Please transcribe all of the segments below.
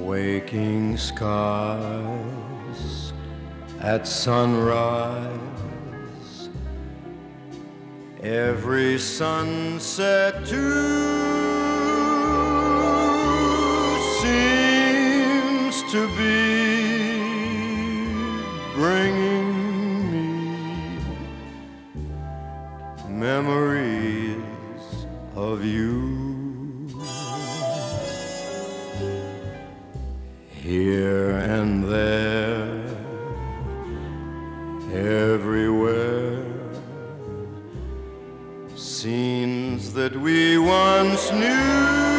waking skies at sunrise, every sunset too seems to be bringing me memories of you. Here and there, everywhere, scenes that we once knew,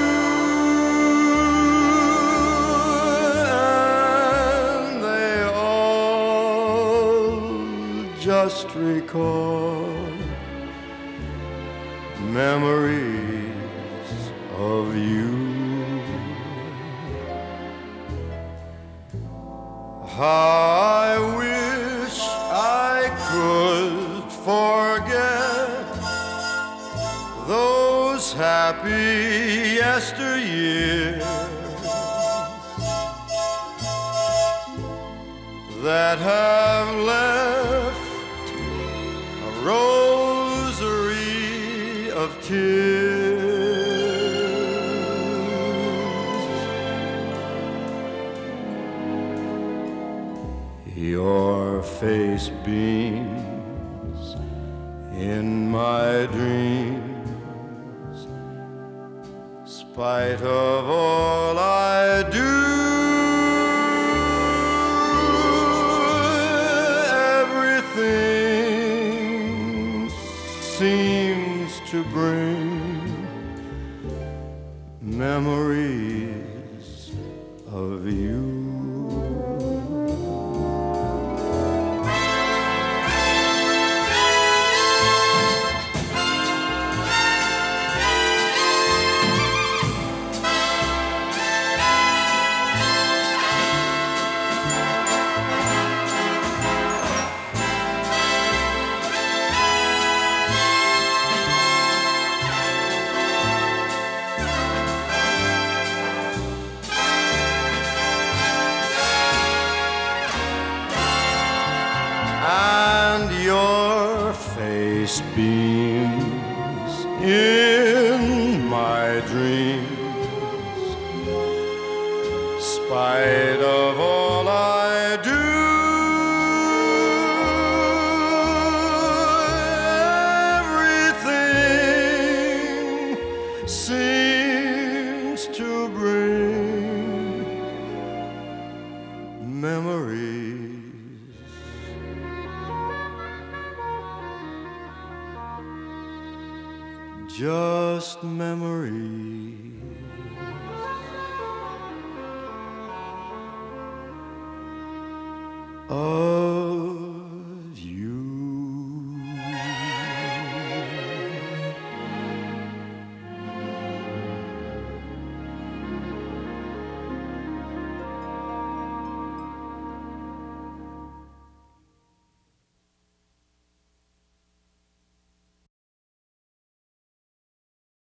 and they all just recall memories of you. I wish I could forget those happy yesteryears that have left a rosary of tears. Your face beams in my dreams, spite of all I do. Everything seems to bring memories of you. And your face beams in my dreams, spite of all I do. Everything seems to bring memories. Just memories of